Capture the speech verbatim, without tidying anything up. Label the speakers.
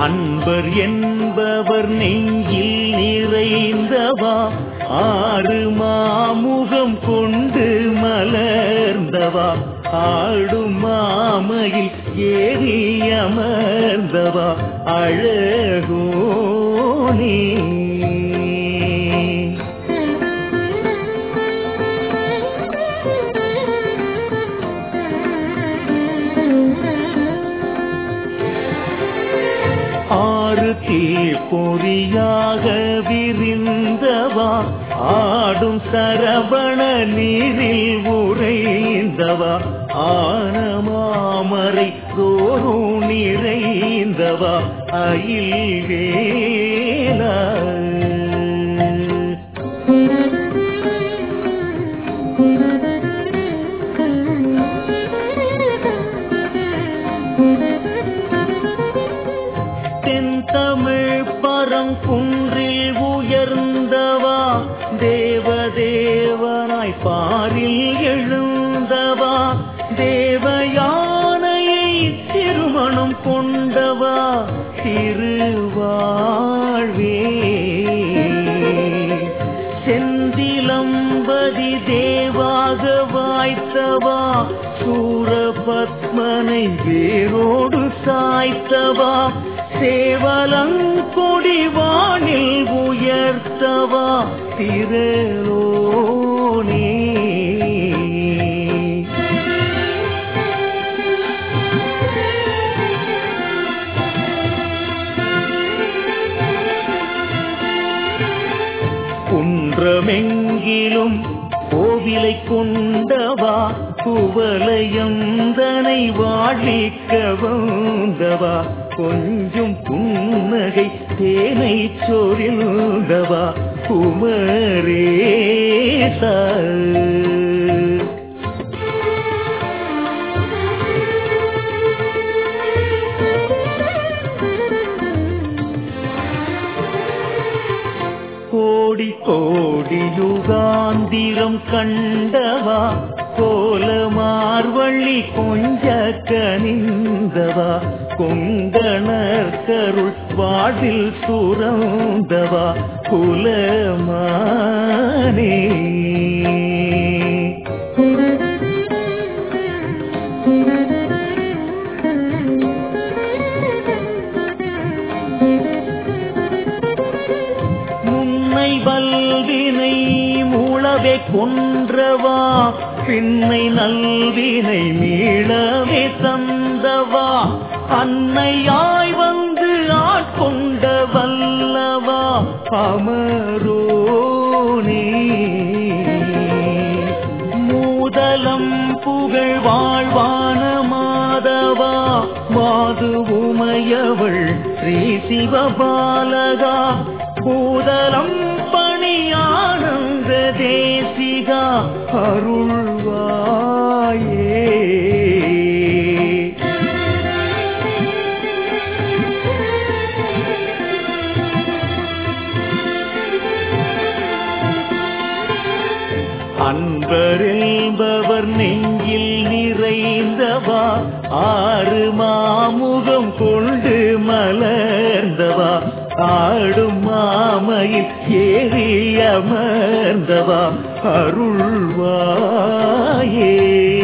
Speaker 1: அன்பர் என்பவர் நெஞ்சில் நிறைந்தவா, ஆறு மாமுகம் கொண்டு மலர்ந்தவா, ஆடும் மாமையில் ஏறி அமர்ந்தவா அழகோனே. ஆறு தீப்பொறியாக விரிந்தவா, ஆடும் சரவண நீரில் உறைந்தவா, ஆன மாமரை தோறும் நிறைந்தவா அயில் வேலா. தென்தமிழ் பரங்குன்றில் உயர்ந்தவா, தேவதேவனாய் பாரில் எழுந்தவா, தேவயானையை திருமணம் கொண்டவா திருவாழ்வே. செந்திலம்பதி தேவாக வாய்த்தவா, சூரபத்மனை வேரோடு சாய்த்தவா, சேவலங்கொடி வானில் உயர்த்தவா திரளோனே. குன்றமெங்கிலும் கோவிலை கொண்டவா, குவலயந்தனை வாழிக்க வந்தவா, கொஞ்சம் புன்னகை தேனை சொரிந்தவா குமரேசா. கோடி கோடி யுகாந்திரம் கண்டவா, கோலமார்வள்ளி கொஞ்ச கனிந்தவா, கொங்கணர் கருள் வாழில் சுரந்தவா குலமானே. முன்னை வல்வினை மூளவே கொன்றவா, பின்னை நல்வினை மீளவே தந்தவா, அன்னையாய் வந்து ஆட்கொண்ட வல்லவா அமரோனே. மூதலம் புகழ் வாழ்வான மாதவா, மாது உமையவள் ஸ்ரீ சிவபாலகா, பூதலம் பணியானந்த தேசிகா அருள்வாயே. அன்பரென்பவர் நெஞ்சில் நிறைந்தவா, ஆறு மாமுகம் கொண்டு மலர்ந்தவா, ஆடும் மாமையில் ஏறி அமர்ந்தவா அருள்வாயே.